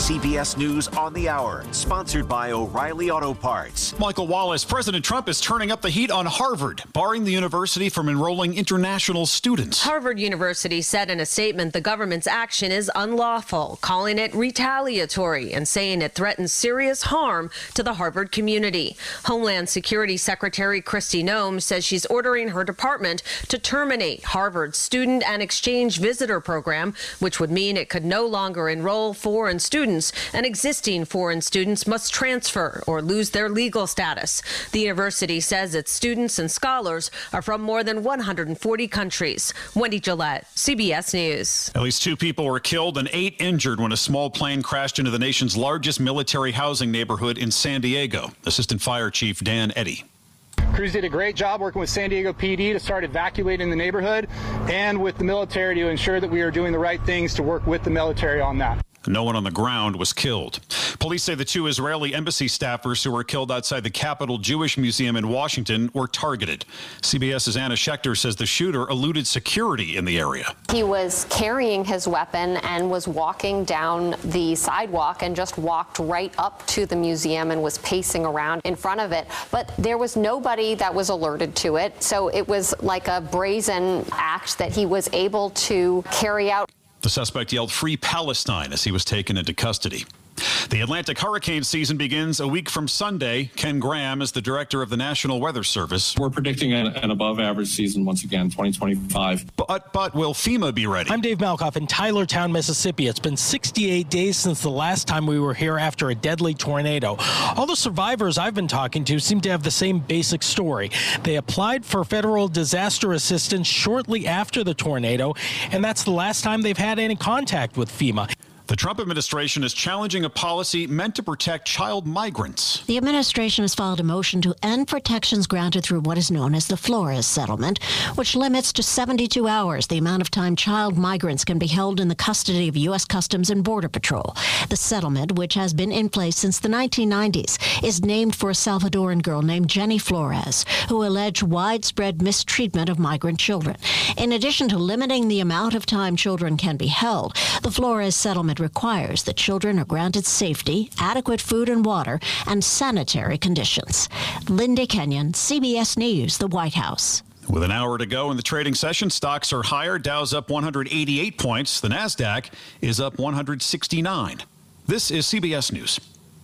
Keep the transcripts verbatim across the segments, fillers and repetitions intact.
C B S News on the Hour, sponsored by O'Reilly Auto Parts. Michael Wallace, President Trump is turning up the heat on Harvard, barring the university from enrolling international students. Harvard University said in a statement the government's action is unlawful, calling it retaliatory and saying it threatens serious harm to the Harvard community. Homeland Security Secretary Kristi Noem says she's ordering her department to terminate Harvard's student and exchange visitor program, which would mean it could no longer enroll foreign students, and existing foreign students must transfer or lose their legal status. The university says its students and scholars are from more than one hundred forty countries. Wendy Gillette, C B S News. At least two people were killed and eight injured when a small plane crashed into the nation's largest military housing neighborhood in San Diego. Assistant Fire Chief Dan Eddy. Crews did a great job working with San Diego P D to start evacuating the neighborhood and with the military to ensure that we are doing the right things to work with the military on that. No one on the ground was killed. Police say the two Israeli embassy staffers who were killed outside the Capitol Jewish Museum in Washington were targeted. CBS's Anna Schechter says the shooter eluded security in the area. He was carrying his weapon and was walking down the sidewalk and just walked right up to the museum and was pacing around in front of it. But there was nobody that was alerted to it. So it was like a brazen act that he was able to carry out. The suspect yelled "Free Palestine" as he was taken into custody. The Atlantic hurricane season begins a week from Sunday. Ken Graham is the director of the National Weather Service. We're predicting an, an above-average season once again, twenty twenty-five. But, but will FEMA be ready? I'm Dave Malkoff in Tylertown, Mississippi. It's been sixty-eight days since the last time we were here after a deadly tornado. All the survivors I've been talking to seem to have the same basic story. They applied for federal disaster assistance shortly after the tornado, and that's the last time they've had any contact with FEMA. The Trump administration is challenging a policy meant to protect child migrants. The administration has filed a motion to end protections granted through what is known as the Flores settlement, which limits to seventy-two hours the amount of time child migrants can be held in the custody of U S Customs and Border Patrol. The settlement, which has been in place since the nineteen nineties, is named for a Salvadoran girl named Jenny Flores, who alleged widespread mistreatment of migrant children. In addition to limiting the amount of time children can be held, the Flores settlement requires that children are granted safety, adequate food and water, and sanitary conditions. Linda Kenyon, C B S News, the White House. With an hour to go in the trading session, stocks are higher. Dow's up one hundred eighty-eight points. The NASDAQ is up one hundred sixty-nine. This is C B S News.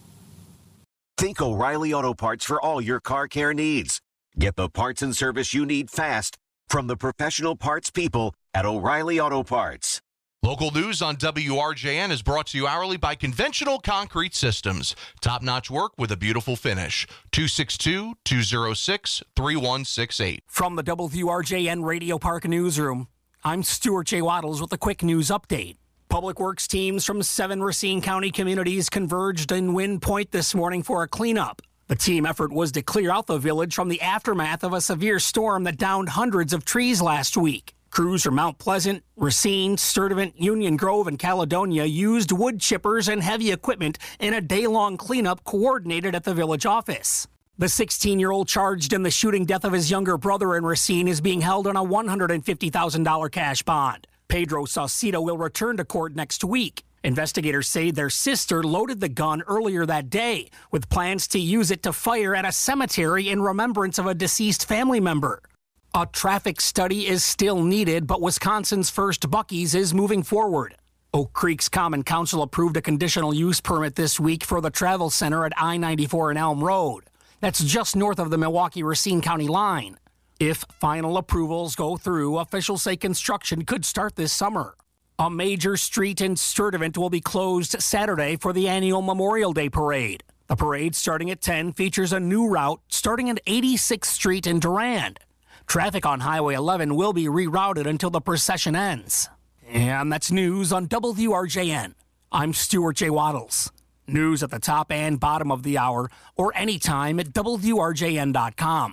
Think O'Reilly Auto Parts for all your car care needs. Get the parts and service you need fast from the professional parts people at O'Reilly Auto Parts. Local news on W R J N is brought to you hourly by Conventional Concrete Systems. Top-notch work with a beautiful finish. two six two, two oh six, three one six eight. From the W R J N Radio Park Newsroom, I'm Stuart J. Waddles with a quick news update. Public Works teams from seven Racine County communities converged in Wind Point this morning for a cleanup. The team effort was to clear out the village from the aftermath of a severe storm that downed hundreds of trees last week. Crews from Mount Pleasant, Racine, Sturtevant, Union Grove, and Caledonia used wood chippers and heavy equipment in a day-long cleanup coordinated at the village office. The sixteen-year-old charged in the shooting death of his younger brother in Racine is being held on a one hundred fifty thousand dollars cash bond. Pedro Saucedo will return to court next week. Investigators say their sister loaded the gun earlier that day with plans to use it to fire at a cemetery in remembrance of a deceased family member. A traffic study is still needed, but Wisconsin's first Buc-ee's is moving forward. Oak Creek's Common Council approved a conditional use permit this week for the travel center at I ninety-four and Elm Road. That's just north of the Milwaukee-Racine County line. If final approvals go through, officials say construction could start this summer. A major street in Sturtevant will be closed Saturday for the annual Memorial Day Parade. The parade, starting at ten, features a new route starting at eighty-sixth Street in Durand. Traffic on Highway eleven will be rerouted until the procession ends. And that's news on W R J N. I'm Stuart J. Waddles. News at the top and bottom of the hour or anytime at W R J N dot com.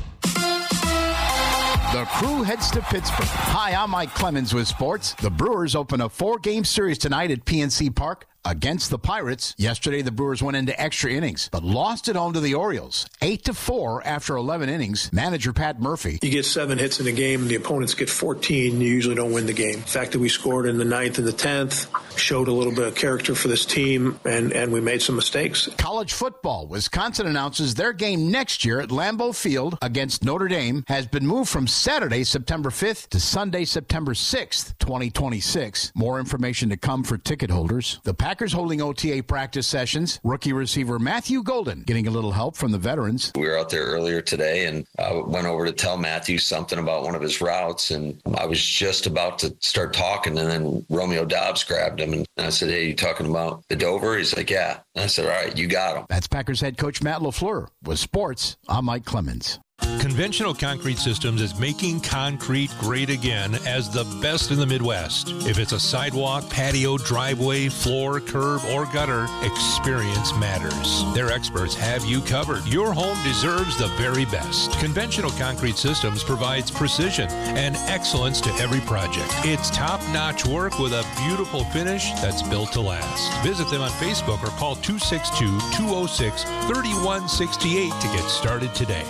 The Crew heads to Pittsburgh. Hi, I'm Mike Clemens with sports. The Brewers open a four-game series tonight at P N C Park against the Pirates. Yesterday, the Brewers went into extra innings, but lost at home to the Orioles, eight to four after eleven innings. Manager Pat Murphy. You get seven hits in a game, and the opponents get fourteen. You usually don't win the game. The fact that we scored in the ninth and the tenth showed a little bit of character for this team, and, and we made some mistakes. College football. Wisconsin announces their game next year at Lambeau Field against Notre Dame has been moved from Saturday, September fifth to Sunday, September sixth, twenty twenty-six. More information to come for ticket holders. The Packers holding O T A practice sessions. Rookie receiver Matthew Golden getting a little help from the veterans. We were out there earlier today, and I went over to tell Matthew something about one of his routes, and I was just about to start talking, and then Romeo Dobbs grabbed him, and I said, hey, you talking about the Dover? He's like, yeah. And I said, all right, you got him. That's Packers head coach Matt LaFleur. With sports, I'm Mike Clemens. Conventional Concrete Systems is making concrete great again as the best in the Midwest. If it's a sidewalk, patio, driveway, floor, curb, or gutter, experience matters. Their experts have you covered. Your home deserves the very best. Conventional Concrete Systems provides precision and excellence to every project. It's top-notch work with a beautiful finish that's built to last. Visit them on Facebook or call two six two, two oh six, three one six eight to get started today.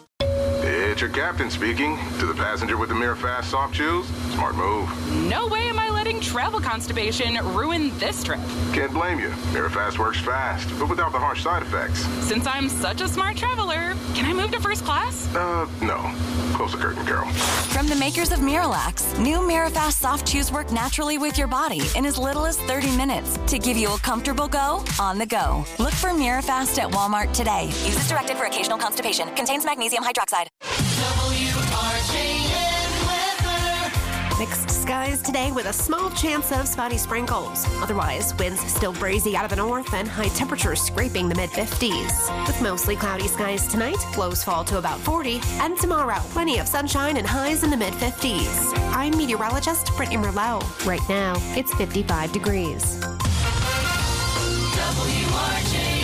It's your captain speaking. To the passenger with the Mirafast soft chews, smart move. No way am I letting travel constipation ruin this trip. Can't blame you. Mirafast works fast, but without the harsh side effects. Since I'm such a smart traveler, can I move to first class? Uh, no. Close the curtain, Carol. From the makers of Miralax, new Mirafast soft chews work naturally with your body in as little as thirty minutes to give you a comfortable go on the go. Look for Mirafast at Walmart today. Use as directed for occasional constipation. Contains magnesium hydroxide. W R J N weather. Mixed skies today with a small chance of spotty sprinkles. Otherwise, winds still breezy out of the north and high temperatures scraping the mid fifties. With mostly cloudy skies tonight, lows fall to about forty, and tomorrow, plenty of sunshine and highs in the mid fifties. I'm meteorologist Brittany Merlot. Right now, it's fifty-five degrees. W R J N.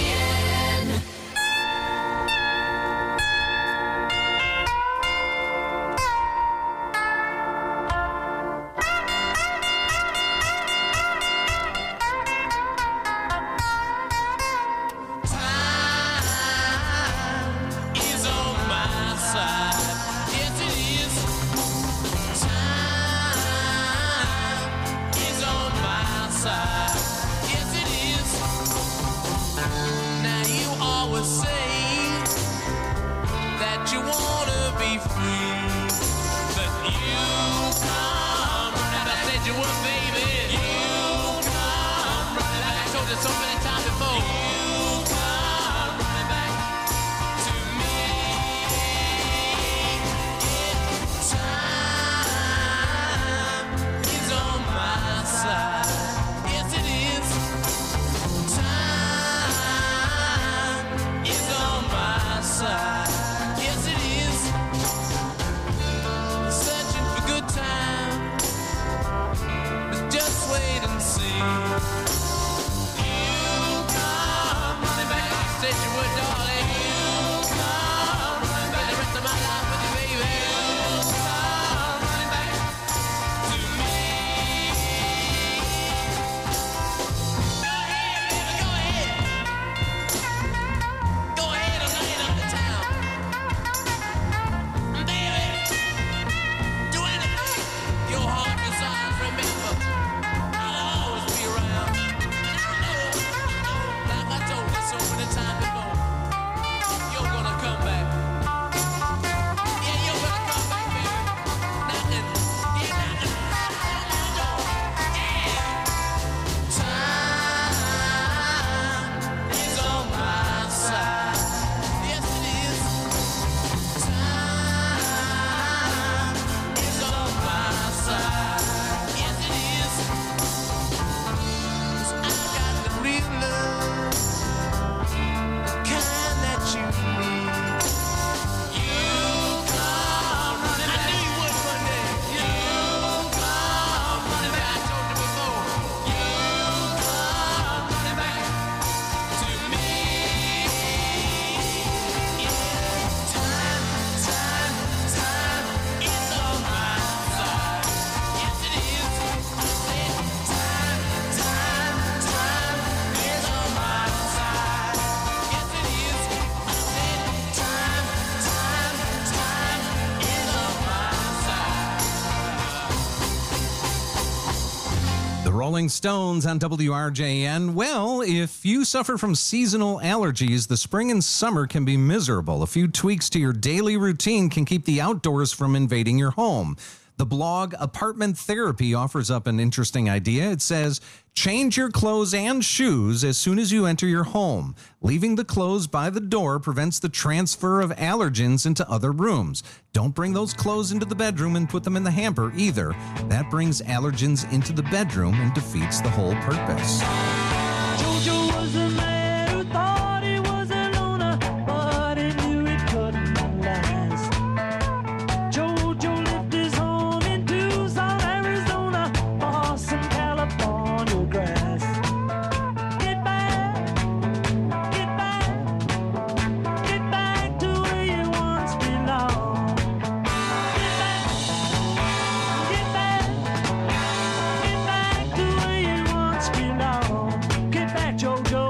Rolling Stones on W R J N. Well, if you suffer from seasonal allergies, the spring and summer can be miserable. A few tweaks to your daily routine can keep the outdoors from invading your home. The blog Apartment Therapy offers up an interesting idea. It says, change your clothes and shoes as soon as you enter your home. Leaving the clothes by the door prevents the transfer of allergens into other rooms. Don't bring those clothes into the bedroom and put them in the hamper either. That brings allergens into the bedroom and defeats the whole purpose. Jojo was a man who thought he was a loner, but he knew it couldn't last. Jojo lived his home in Tucson, Arizona, or some California grass. Get back, get back, get back to where you once belonged. Get back, get back, get back to where you once belonged. Get back, Jojo.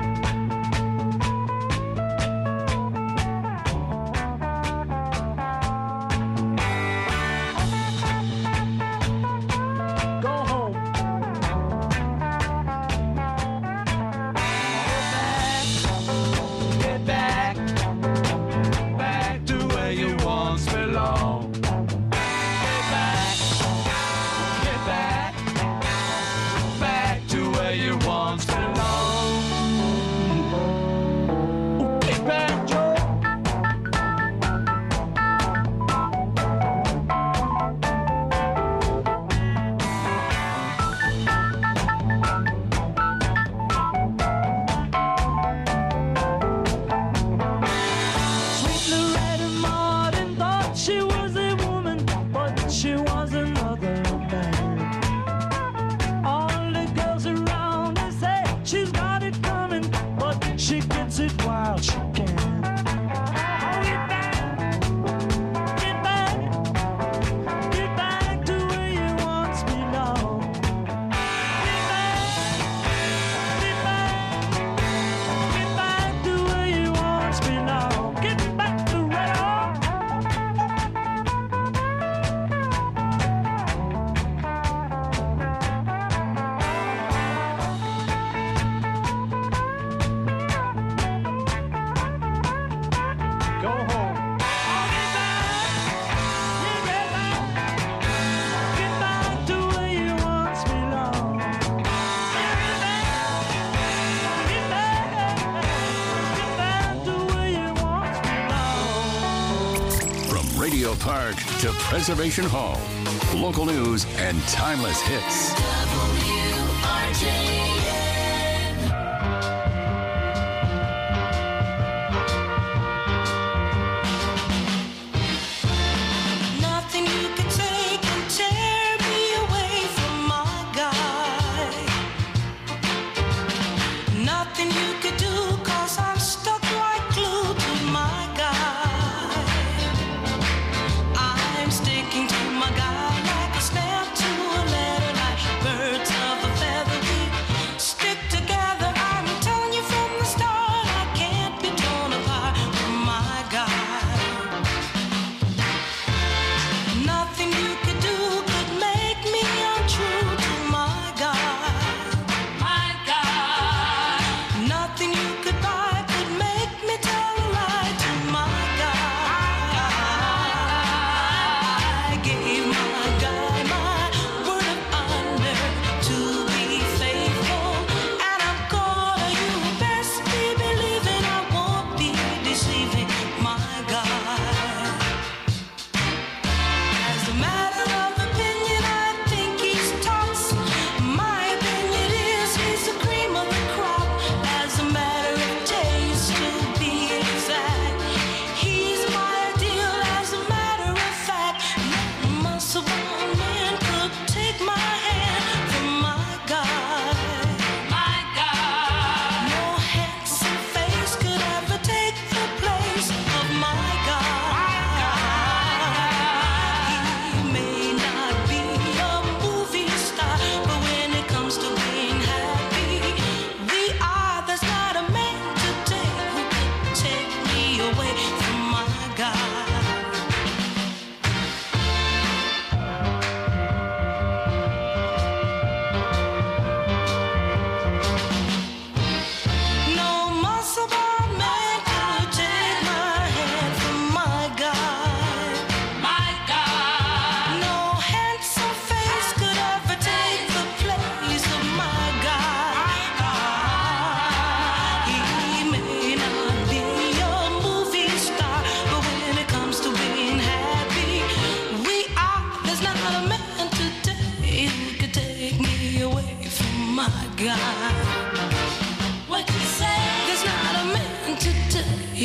Go home. Get back, back to where you once belonged. Get back, get back, back to where you once belonged. Get back, Joe. Sweet Loretta Martin thought she was a woman, but she was another man. All the girls around her say she's got it coming, but she gets it while she can. Oh, get back, get back, get back to where you once belonged. Get back, get back, get back to where you once belonged. Get back to where go home. Get back, get back to where you once belonged. Get back, get back, get back to where you once belonged. From Radio Park to Preservation Hall, local news and timeless hits. W R J N. Nothing you could take can tear me away from my guy. Nothing you could do, cause I'm stuck like glue to my guy. I'm sticking to my guy like a stamp to a letter, like birds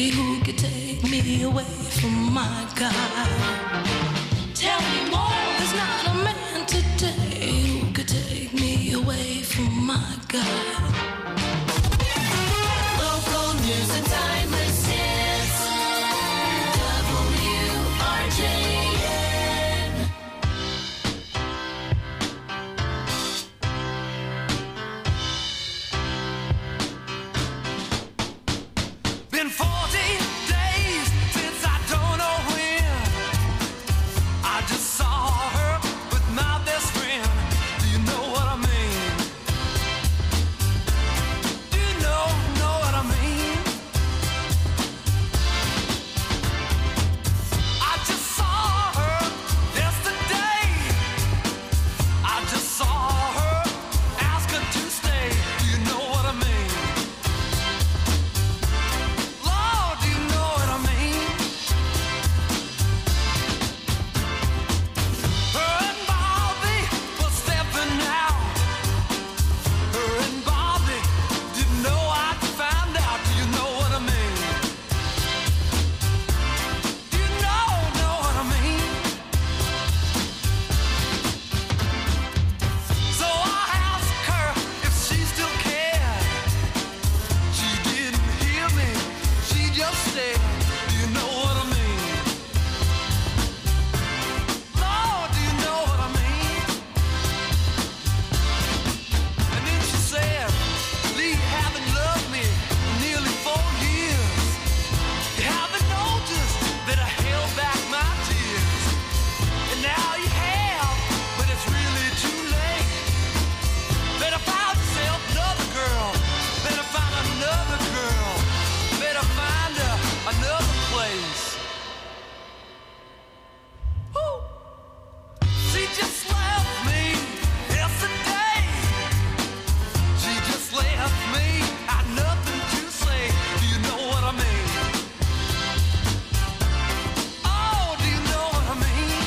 me, who could take me away from my God? Tell me more, there's not a man today who could take me away from my God. Local news and timeless hits. W R J N. Been forty days since I don't know when I just saw her with my best friend. Do you know what I mean? Do you know, know what I mean? I just saw her yesterday. I just saw her, ask her to stay. Do you know what I mean? Lord, do you know what I mean? Her and Bobby were stepping out. Her and Bobby didn't know I'd found out. Do you know what I mean? Do you know, know what I mean? So I asked her if she still cared. She didn't hear me. She just said, do you know what I mean? Lord, do you know what I mean? And then she said, Lee, you haven't loved me in nearly four years. You haven't noticed that I held back my tears. And now you have, but it's really too late. Better find yourself another girl. Better find another girl. Better find her another place. Woo! She just left me yesterday. She just left me. Had nothing to say. Do you know what I mean? Oh, do you know what I mean?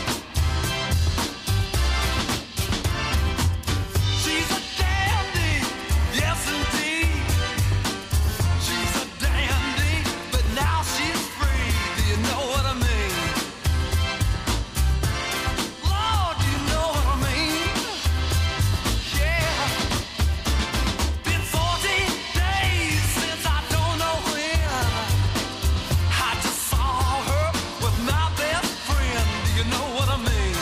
She's a dandy, yes indeed. She's a dandy, but now she's free. Do you know what I mean? Lord, do you know what I mean? Yeah. Been forty days since I don't know when I just saw her with my best friend. Do you know what I mean?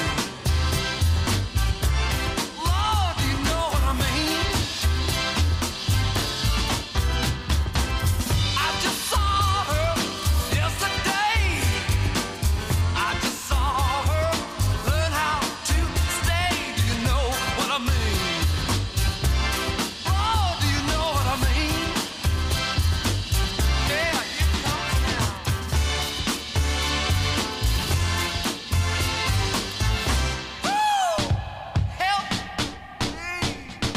Lord, do you know what I mean? I just saw her yesterday. I just saw her learn how to stay. Do you know what I mean? Oh, do you know what I mean? Yeah, here it comes now. Woo! Help me!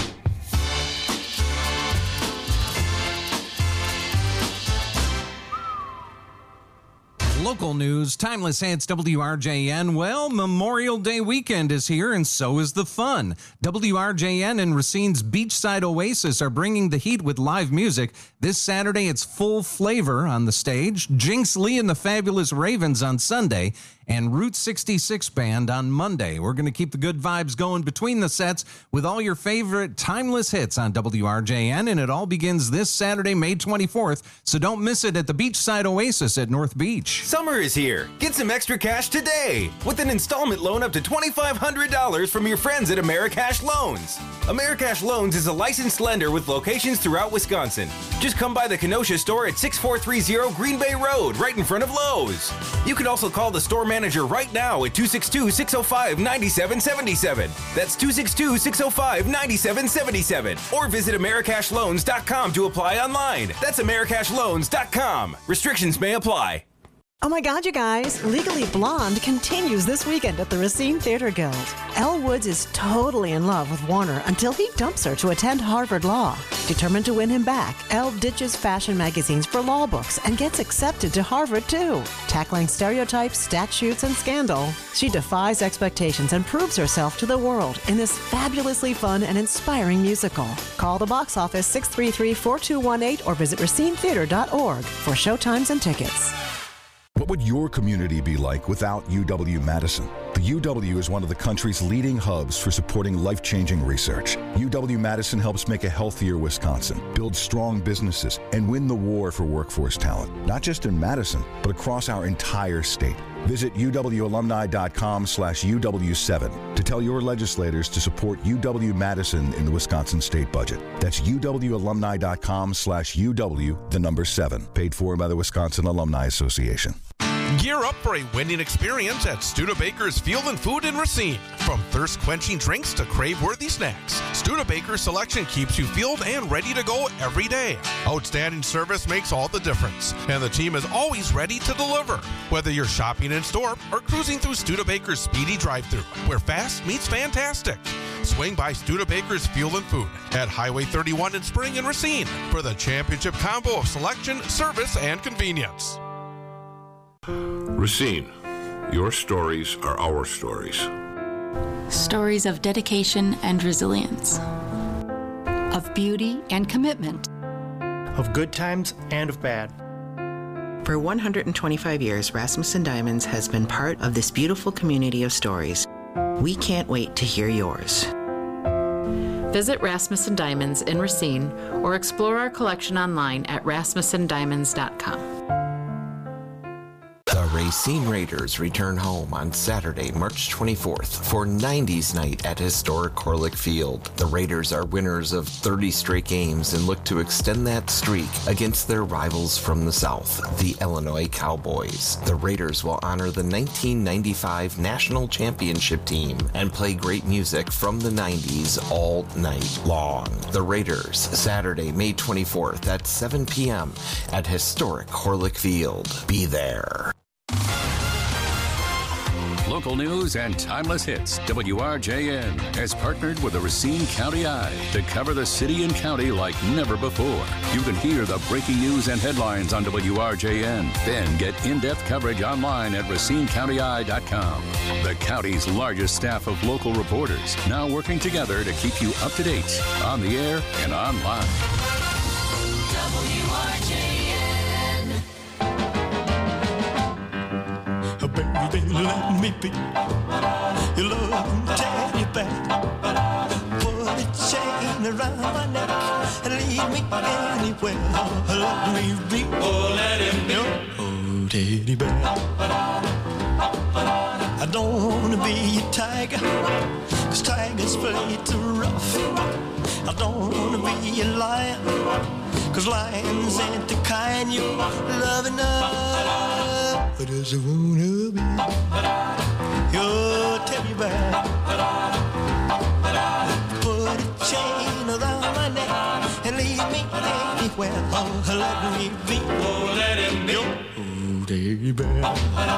Local news, timeless hits, W R J N. Well, Memorial Day weekend is here, and so is the fun. W R J N and Racine's Beachside Oasis are bringing the heat with live music. This Saturday, it's Full Flavor on the stage, Jinx Lee and the Fabulous Ravens on Sunday, and Route sixty-six Band on Monday. We're going to keep the good vibes going between the sets with all your favorite timeless hits on W R J N, and it all begins this Saturday, May twenty-fourth, so don't miss it at the Beachside Oasis at North Beach. Summer is here. Get some extra cash today with an installment loan up to twenty-five hundred dollars from your friends at Americash Loans. Americash Loans is a licensed lender with locations throughout Wisconsin. Just come by the Kenosha store at sixty-four thirty Green Bay Road, right in front of Lowe's. You can also call the store manager right now at two six two, six oh five, nine seven seven seven. That's two six two, six oh five, nine seven seven seven. Or visit Americash Loans dot com to apply online. That's Americash Loans dot com. Restrictions may apply. Oh my God, you guys. Legally Blonde continues this weekend at the Racine Theater Guild. Elle Woods is totally in love with Warner until he dumps her to attend Harvard Law. Determined to win him back, Elle ditches fashion magazines for law books and gets accepted to Harvard too. Tackling stereotypes, statutes, and scandal, she defies expectations and proves herself to the world in this fabulously fun and inspiring musical. Call the box office six three three, four two one eight or visit racine theater dot org for showtimes and tickets. What would your community be like without U W-Madison? The U W is one of the country's leading hubs for supporting life-changing research. U W-Madison helps make a healthier Wisconsin, build strong businesses, and win the war for workforce talent, not just in Madison, but across our entire state. Visit U W alumni dot com slash U W seven to tell your legislators to support U W-Madison in the Wisconsin state budget. That's U W alumni dot com slash U W, the number seven, paid for by the Wisconsin Alumni Association. Gear up for a winning experience at Studebaker's Field and Food in Racine. From thirst-quenching drinks to crave-worthy snacks, Studebaker's selection keeps you fueled and ready to go every day. Outstanding service makes all the difference, and the team is always ready to deliver. Whether you're shopping in store or cruising through Studebaker's speedy drive-thru, where fast meets fantastic. Swing by Studebaker's Fuel and Food at Highway thirty-one in Spring and Racine for the championship combo of selection, service, and convenience. Racine, your stories are our stories. Stories of dedication and resilience. Of beauty and commitment. Of good times and of bad. For one hundred twenty-five years, Rasmussen Diamonds has been part of this beautiful community of stories. We can't wait to hear yours. Visit Rasmussen Diamonds in Racine or explore our collection online at rasmussen diamonds dot com. The Racine Raiders return home on Saturday, March twenty-fourth for nineties night at historic Corlick Field. The Raiders are winners of thirty straight games and look to extend that streak against their rivals from the South, the Illinois Cowboys. The Raiders will honor the nineteen ninety-five National Championship team and play great music from the nineties all night long. The Raiders, Saturday, May twenty-fourth at seven p.m. at historic Corlick Field. Be there. Local news and timeless hits. W R J N has partnered with the Racine County Eye to cover the city and county like never before. You can hear the breaking news and headlines on W R J N. Then get in-depth coverage online at racine county eye dot com. The county's largest staff of local reporters now working together to keep you up to date on the air and online. W R J N. Baby, let me be your loving teddy bear. Put a chain around my neck and lead me anywhere. Let me be, oh, let him be your teddy bear. I don't wanna be a tiger, cause tigers play too rough. I don't wanna be a lion, cause lions ain't the kind you love enough. I just wanna be your teddy bear. Put a chain around my neck and lead me anywhere. Oh, let me be, oh, let him be your teddy bear.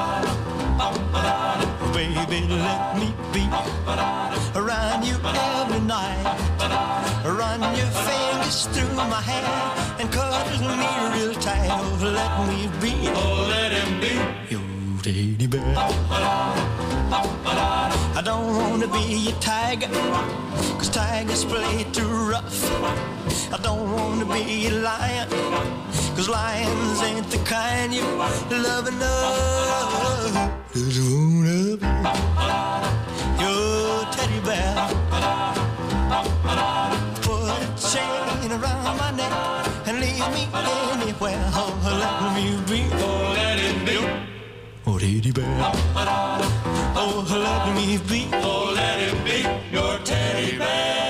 Baby, let me be around you every night. Run your fingers through my hair and cuddle me real tight. Oh, let me be, oh, let him be your teddy bear. I don't wanna be a tiger, cause tigers play too rough. I don't wanna be a lion, cause lions ain't the kind you love enough. Just wanna be your teddy bear. Put a chain around my neck and lead me anywhere. Oh, let me be, oh, let him be your teddy bear. Oh, let me be, oh, let him be your teddy bear.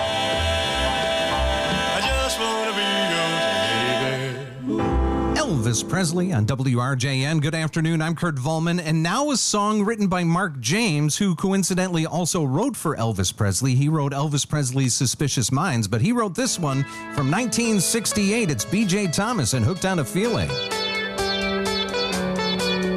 I just wanna be your teddy bear. Elvis Presley on W R J N. Good afternoon, I'm Kurt Volman, and now a song written by Mark James, who coincidentally also wrote for Elvis Presley. He wrote Elvis Presley's Suspicious Minds, but he wrote this one from nineteen sixty-eight. It's B J Thomas and Hooked on a Feeling.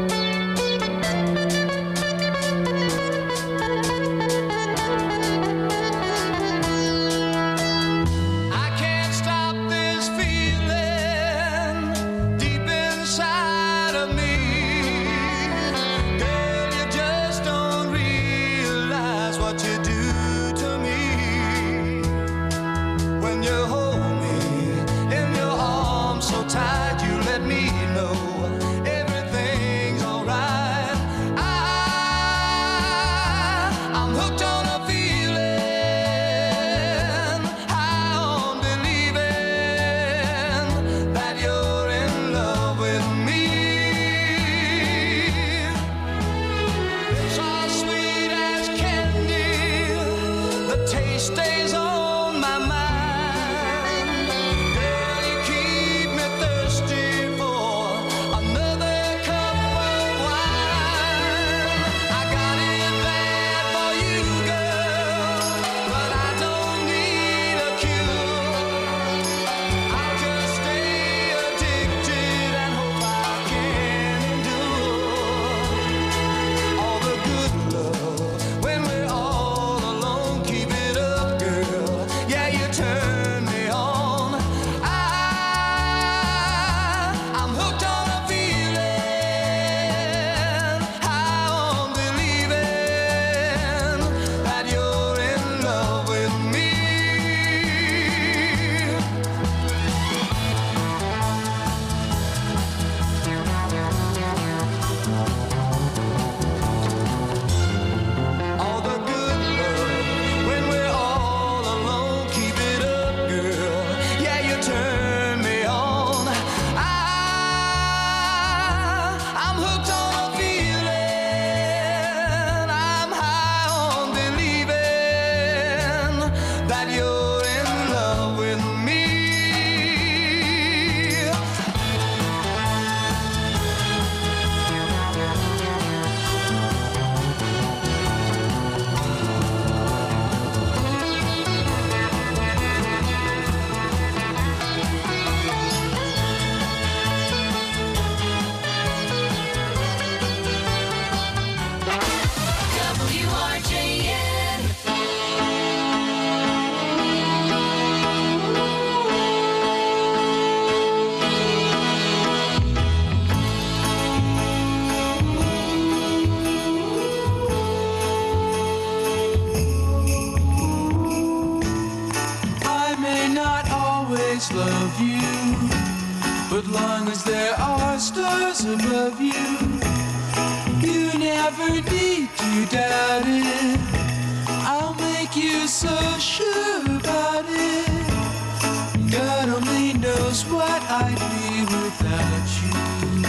love you. But long as there are stars above you, you never need to doubt it. I'll make you so sure about it. God only knows what I'd be without you.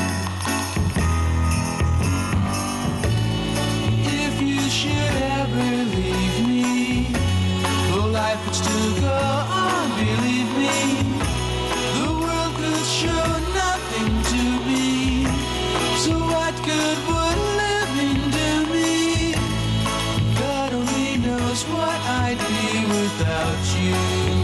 If you should ever leave me, well, life would still go on, believe me. The world could show nothing to me. So what good would living do me? God only knows what I'd be without you.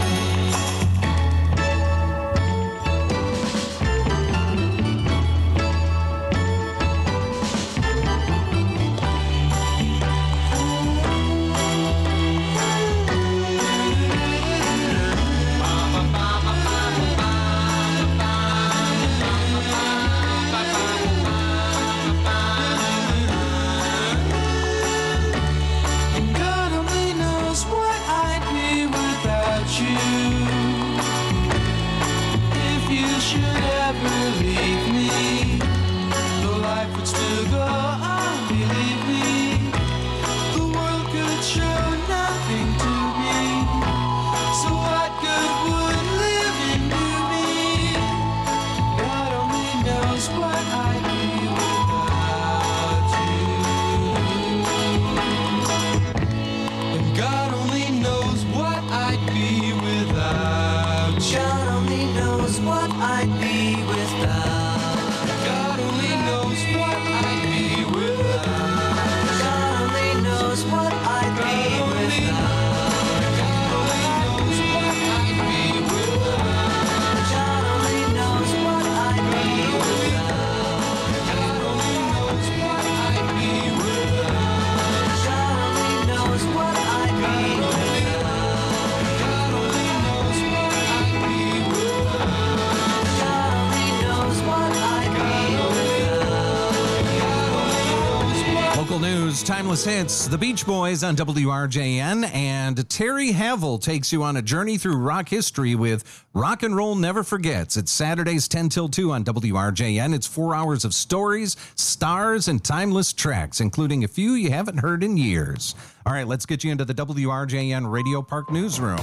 Timeless Hits, the Beach Boys on W R J N, and Terry Havel takes you on a journey through rock history with Rock and Roll Never Forgets. It's Saturdays ten till two on W R J N. It's four hours of stories, stars, and timeless tracks, including a few you haven't heard in years. All right, let's get you into the W R J N Radio Park Newsroom.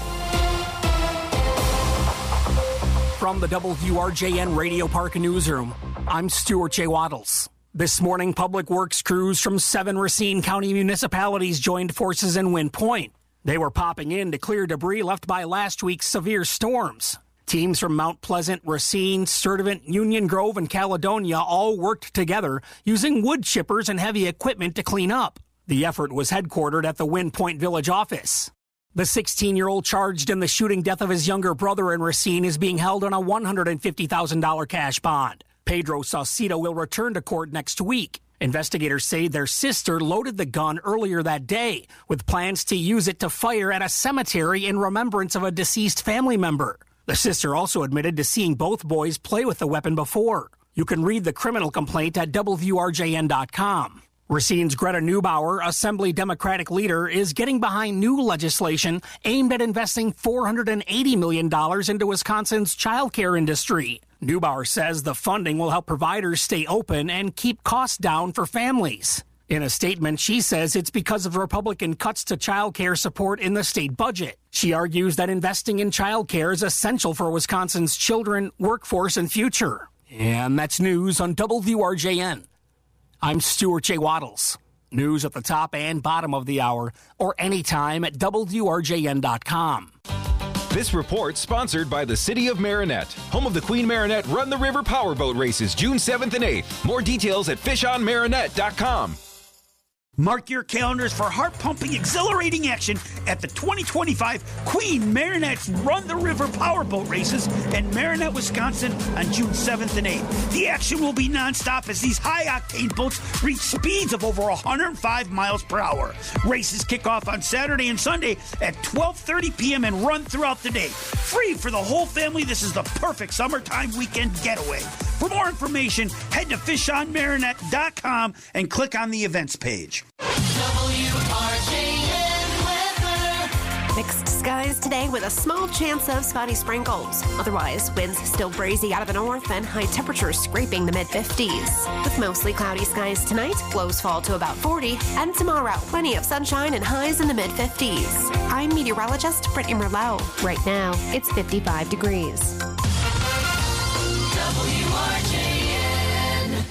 From the W R J N Radio Park Newsroom, I'm Stuart J. Waddles. This morning, public works crews from seven Racine County municipalities joined forces in Wind Point. They were popping in to clear debris left by last week's severe storms. Teams from Mount Pleasant, Racine, Sturtevant, Union Grove, and Caledonia all worked together using wood chippers and heavy equipment to clean up. The effort was headquartered at the Wind Point Village office. The sixteen-year-old charged in the shooting death of his younger brother in Racine is being held on a one hundred fifty thousand dollars cash bond. Pedro Saucedo will return to court next week. Investigators say their sister loaded the gun earlier that day with plans to use it to fire at a cemetery in remembrance of a deceased family member. The sister also admitted to seeing both boys play with the weapon before. You can read the criminal complaint at W R J N dot com. Racine's Greta Neubauer, Assembly Democratic leader, is getting behind new legislation aimed at investing four hundred eighty million dollars into Wisconsin's childcare industry. Neubauer says the funding will help providers stay open and keep costs down for families. In a statement, she says it's because of Republican cuts to childcare support in the state budget. She argues that investing in childcare is essential for Wisconsin's children, workforce, and future. And that's news on W R J N. I'm Stuart J. Waddles. News at the top and bottom of the hour, or anytime at W R J N dot com. This report sponsored by the City of Marinette, home of the Queen Marinette Run the River Powerboat Races, June seventh and eighth. More details at fish on marinette dot com. Mark your calendars for heart-pumping, exhilarating action at the twenty twenty-five Queen Marinette's Run the River Powerboat Races in Marinette, Wisconsin on June seventh and eighth. The action will be nonstop as these high-octane boats reach speeds of over one hundred five miles per hour. Races kick off on Saturday and Sunday at twelve thirty p.m. and run throughout the day. Free for the whole family, this is the perfect summertime weekend getaway. For more information, head to fish on marinette dot com and click on the events page. W R J N weather. Mixed skies today with a small chance of spotty sprinkles. Otherwise, winds still breezy out of the north and high temperatures scraping the mid fifties. With mostly cloudy skies tonight, lows fall to about forty, and tomorrow, plenty of sunshine and highs in the mid fifties. I'm meteorologist Brittany Merlot. Right now, it's fifty-five degrees. W R J N.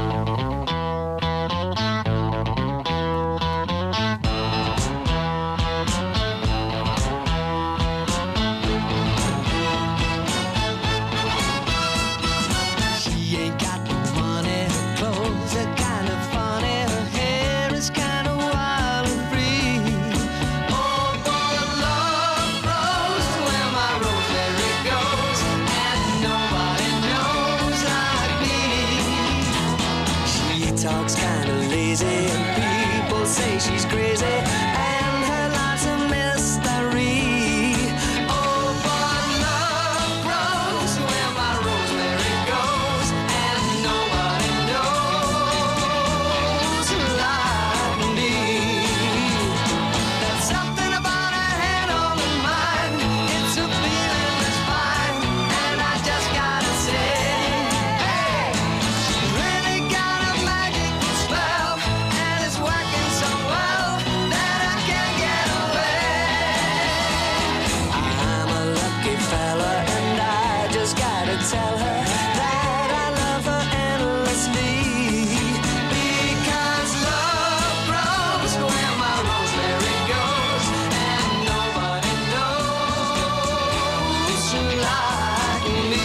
She ain't got no money, her clothes are kind of funny, her hair is kind of wild and free. Oh, boy, love grows where my rosemary goes, and nobody knows like me. She talks kind of lazy, and people say she's crazy, and her life's a mystery. Oh, but love grows where my rosemary goes, and nobody knows like me. There's something about her head on her mind. It's a feeling that's fine, and I just gotta say, hey, she's really got a magical spell, and it's working so well that I can't get away. I'm a lucky fella, and I just gotta tell her that I love her endlessly. Because love grows where my rosemary goes, and nobody knows like me.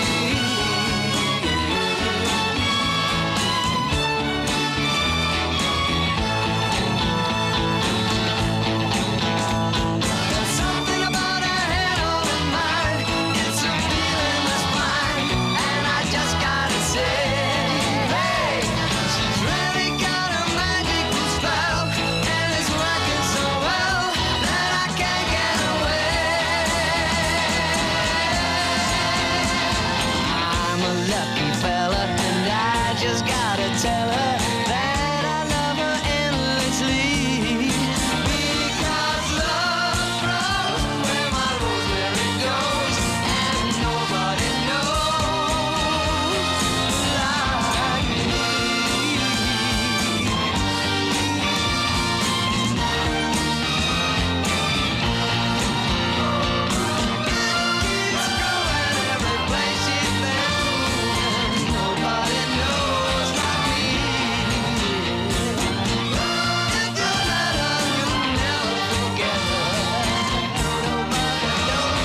There's something about her head on her mind. It's a feeling that's fine, and I just gotta say, hey, she's really got a magical spell, and it's working so well that I can't get away. I'm a lucky fella, and I just gotta tell her that I love her endlessly. Because love grows where my rosemary goes, and nobody knows like me. Keeps growing every place she's been, and nobody knows like me. If you let her, you'll never forget her. Nobody knows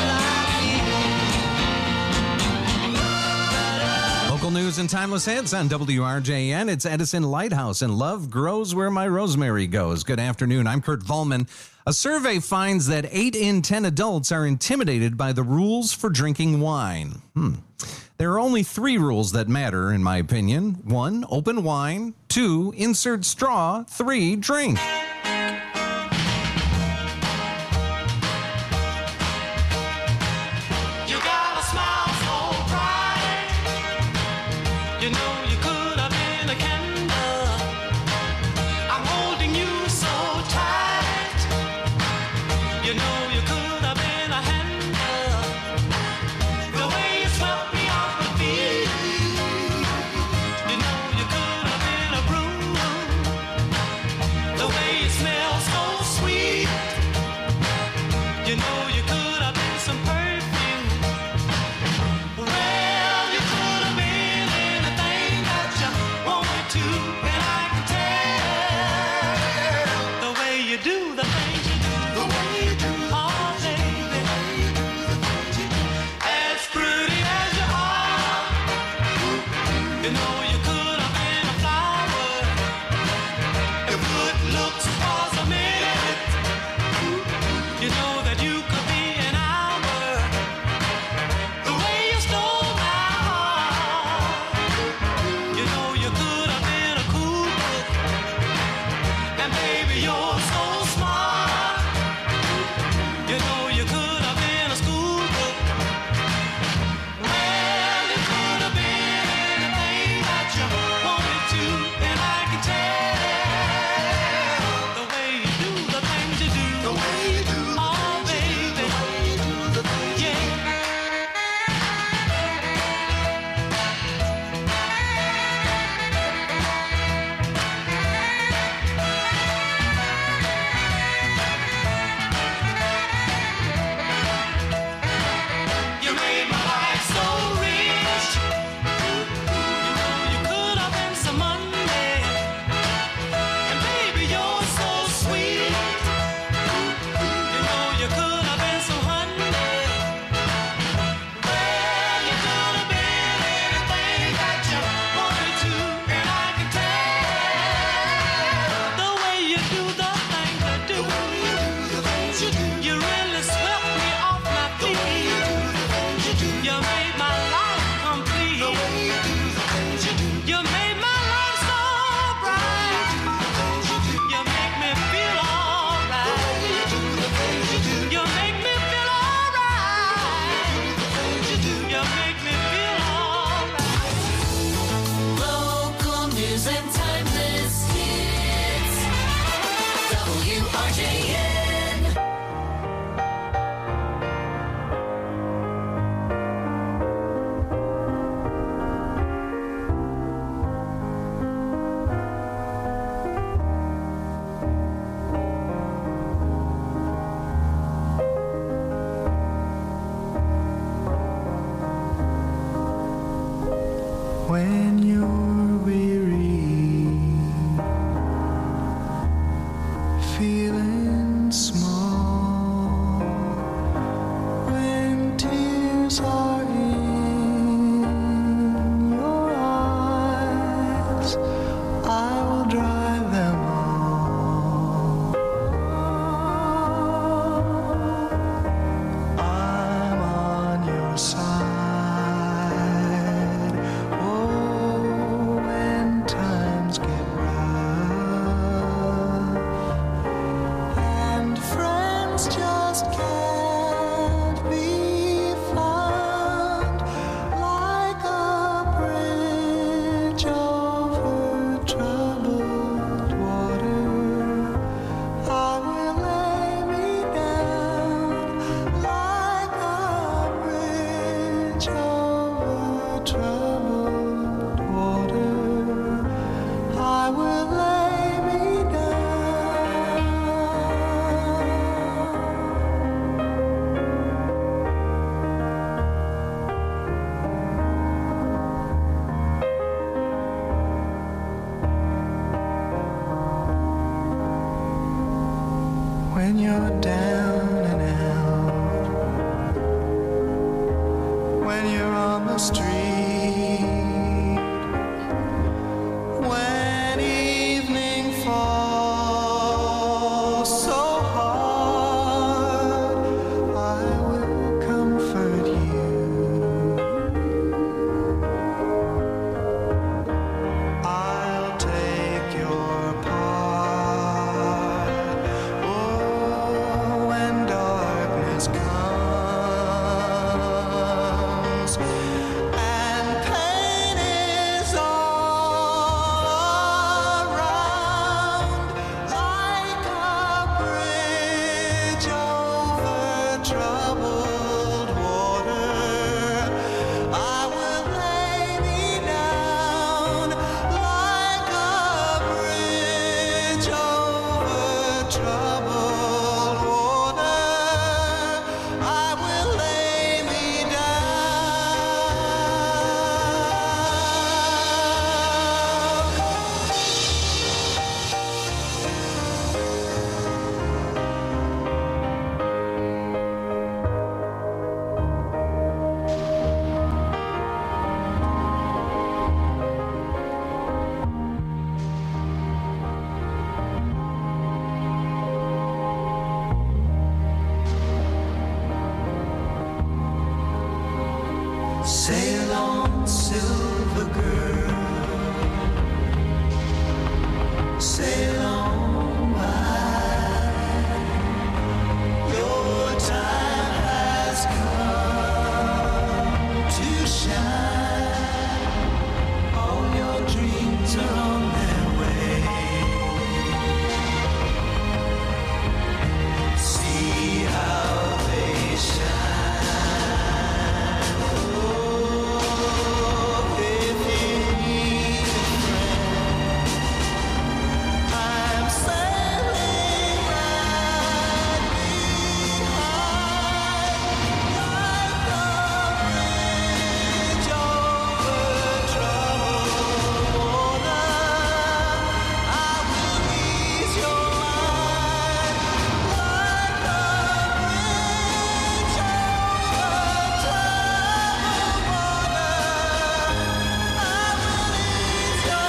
like me. Local news and timeless hits on W R J N. It's Edison Lighthouse, and love grows where my rosemary goes. Good afternoon. I'm Kurt Volman. A survey finds that eight in ten adults are intimidated by the rules for drinking wine. Hmm. There are only three rules that matter, in my opinion. One, open wine. Two, insert straw. Three, drink. You got a smile so bright. You know you could have been a candle. I'm holding you so tight. You know you could have been a handle. The way you swept me off my feet. You know you could have been a broom. The way when you're down and out, when you're on the street, when evening falls so hard, I will comfort you. I'll take your part. Oh, when darkness comes and pain is all around, like a bridge over troubled water, I will lay me down like a bridge over troubled water. I will lay me sail on, silver girl, sail on by. Your time has come to shine. All your dreams are on their way. See how they shine. Oh, if you need a friend, I'm sailing right behind, like a bridge over troubled water. I will ease your mind, like a bridge over troubled water. I will ease your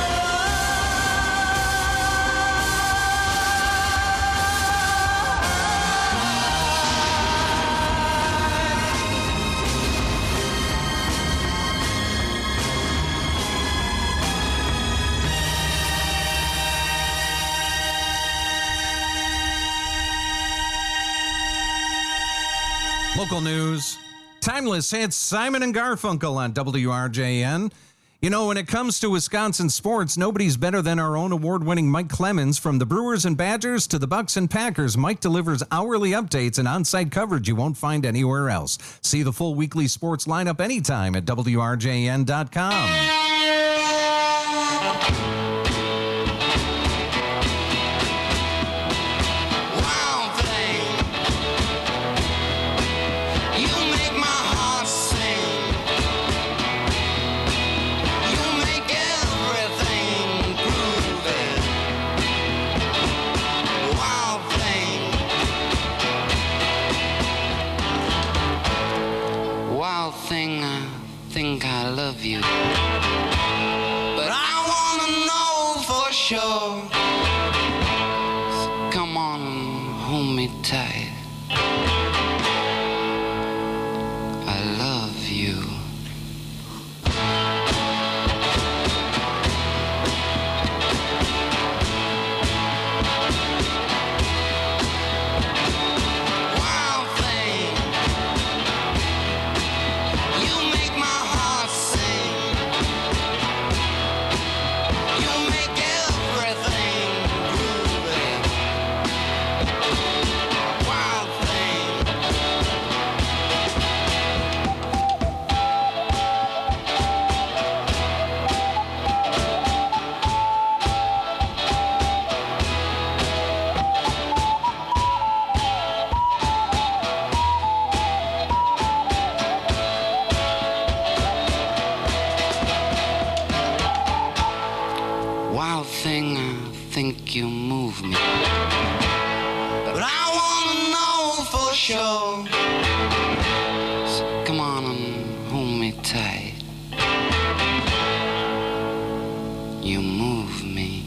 Local news. Timeless hits Simon and Garfunkel on W R J N. You know, when it comes to Wisconsin sports, nobody's better than our own award-winning Mike Clemens. From the Brewers and Badgers to the Bucks and Packers, Mike delivers hourly updates and on-site coverage you won't find anywhere else. See the full weekly sports lineup anytime at W R J N dot com. wild thing. You make my heart sing. You make everything groovy. Wild thing. Wild thing, I think I love you. But I wanna know for sure. So come on and hold me tight. I love you. Wild thing. You make my heart sing. You make everything groovy. Wild thing. Wild thing, I think you move me. But but I wanna know for sure. So come on and hold me tight. You move me.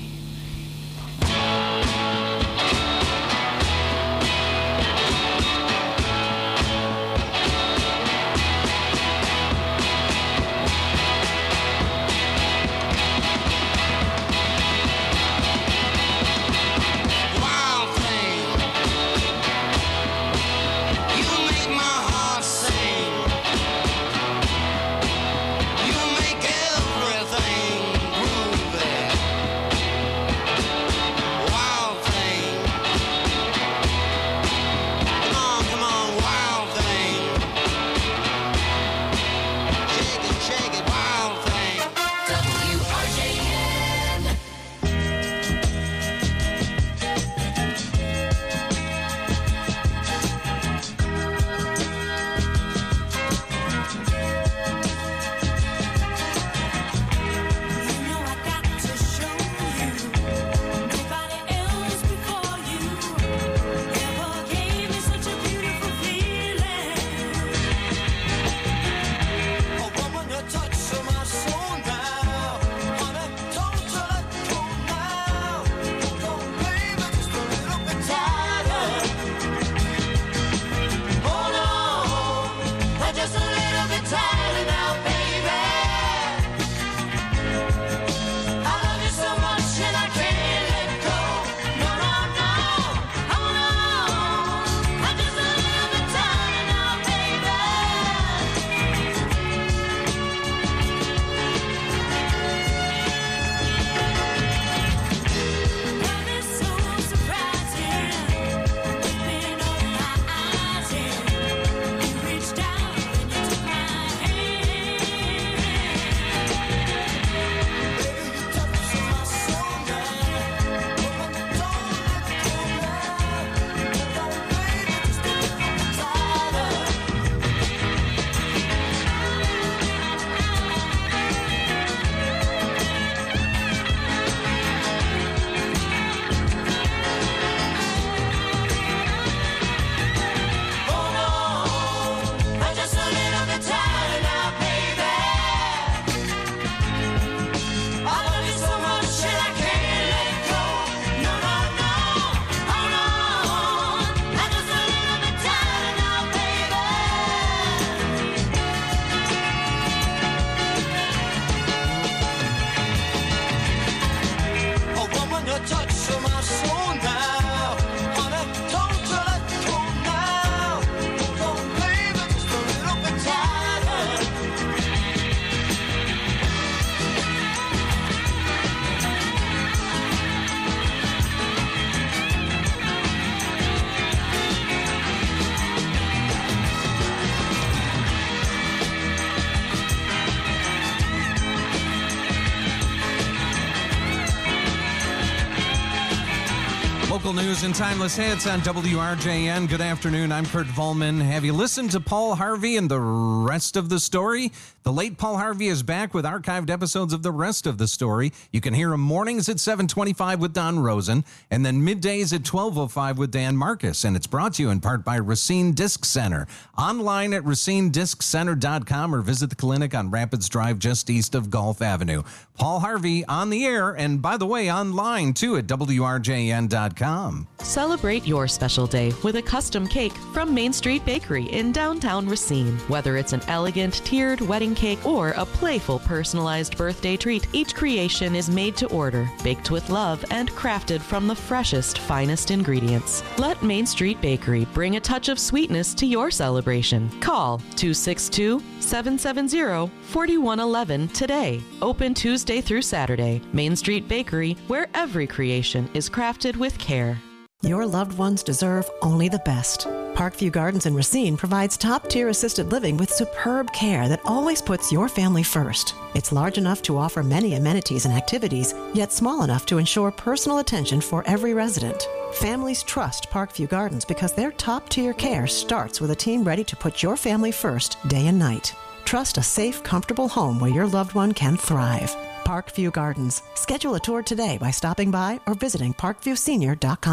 News and timeless hits on W R J N. Good afternoon. I'm Kurt Volman. Have you listened to Paul Harvey and the rest of the story? The late Paul Harvey is back with archived episodes of the rest of the story. You can hear him mornings at seven twenty-five with Don Rosen and then middays at twelve oh five with Dan Marcus. And it's brought to you in part by Racine Disc Center. Online at racine disc center dot com or visit the clinic on Rapids Drive just east of Gulf Avenue. Paul Harvey on the air and, by the way, online too at W R J N dot com. Celebrate your special day with a custom cake from Main Street Bakery in downtown Racine. Whether it's an elegant tiered wedding cake or a playful personalized birthday treat, each creation is made to order, baked with love, and crafted from the freshest, finest ingredients. Let Main Street Bakery bring a touch of sweetness to your celebration. Call two six two, seven seven zero, four one one one today. Open Tuesday through Saturday. Main Street Bakery, where every creation is crafted with care. Your loved ones deserve only the best. Parkview Gardens in Racine provides top-tier assisted living with superb care that always puts your family first. It's large enough to offer many amenities and activities, yet small enough to ensure personal attention for every resident. Families trust Parkview Gardens because their top-tier care starts with a team ready to put your family first day and night. Trust a safe, comfortable home where your loved one can thrive. Parkview Gardens. Schedule a tour today by stopping by or visiting parkview senior dot com.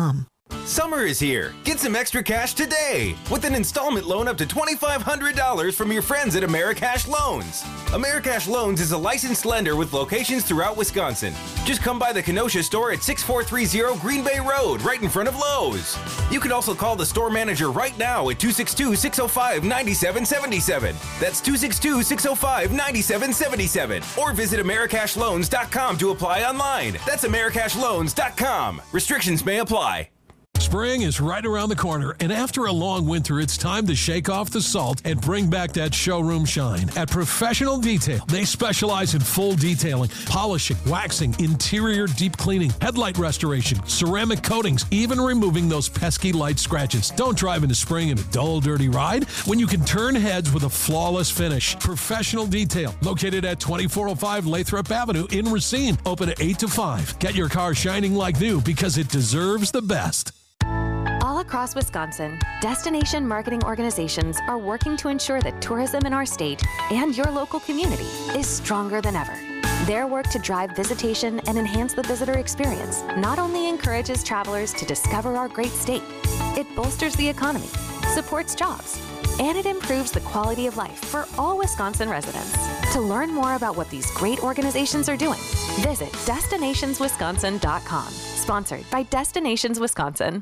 Summer is here. Get some extra cash today with an installment loan up to twenty-five hundred dollars from your friends at Americash Loans. Americash Loans is a licensed lender with locations throughout Wisconsin. Just come by the Kenosha store at six four three zero Green Bay Road, right in front of Lowe's. You can also call the store manager right now at two six two, six oh five, nine seven seven seven. That's two six two, six oh five, nine seven seven seven. Or visit Americash Loans dot com to apply online. That's Americash Loans dot com. Restrictions may apply. Spring is right around the corner, and after a long winter, it's time to shake off the salt and bring back that showroom shine. At Professional Detail, they specialize in full detailing, polishing, waxing, interior deep cleaning, headlight restoration, ceramic coatings, even removing those pesky light scratches. Don't drive into spring in a dull, dirty ride when you can turn heads with a flawless finish. Professional Detail, located at twenty-four oh five Lathrop Avenue in Racine, open at eight to five. Get your car shining like new because it deserves the best. All across Wisconsin, destination marketing organizations are working to ensure that tourism in our state and your local community is stronger than ever. Their work to drive visitation and enhance the visitor experience not only encourages travelers to discover our great state, it bolsters the economy, supports jobs, and it improves the quality of life for all Wisconsin residents. To learn more about what these great organizations are doing, visit destinations wisconsin dot com. Sponsored by Destinations Wisconsin.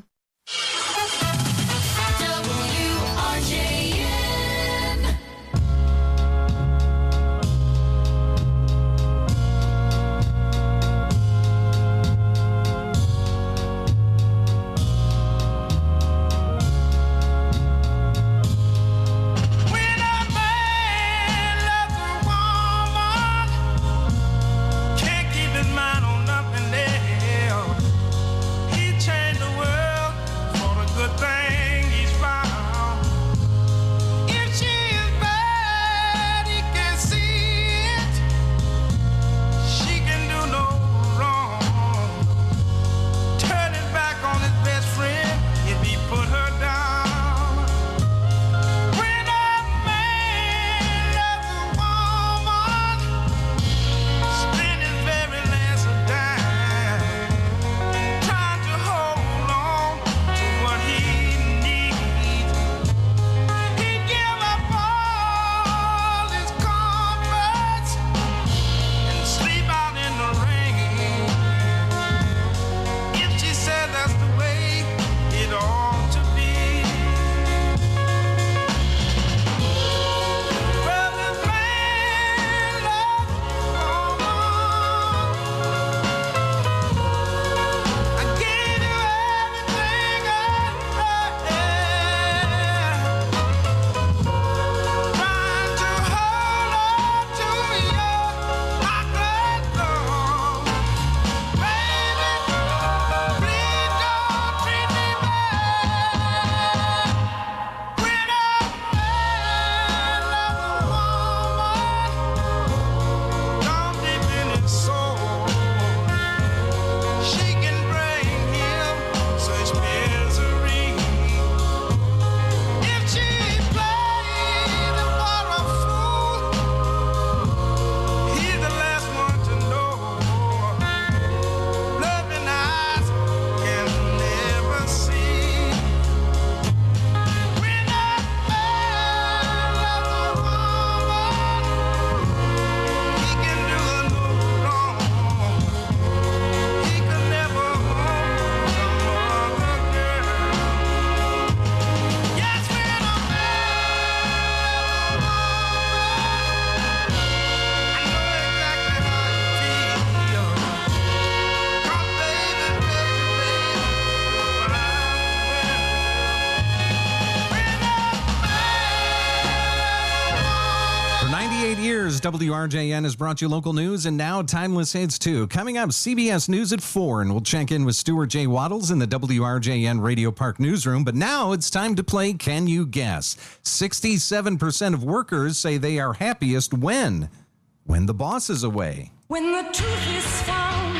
W R J N has brought you local news and now timeless hits too. Coming up, C B S News at four, and we'll check in with Stuart J. Waddles in the W R J N Radio Park newsroom. But now it's time to play Can You Guess? sixty-seven percent of workers say they are happiest when? When the boss is away. When the truth is found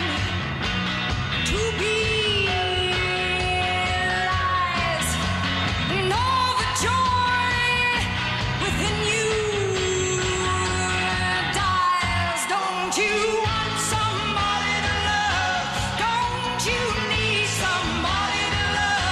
to be lies, know the joy within you dies. Don't you want somebody to love? Don't you need somebody to love?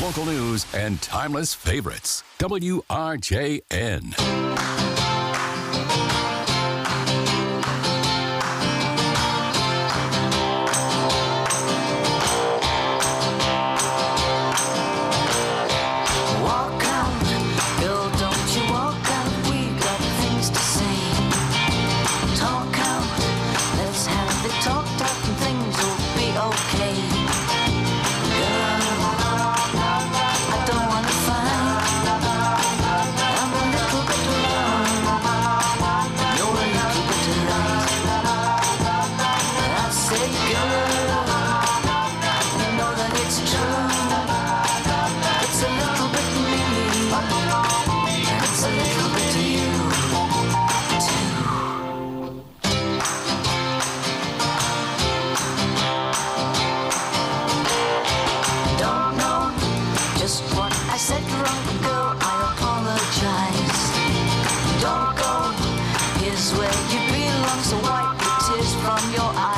local news, and timeless favorites. W R J N. Where you belong, so wipe the tears from your eyes.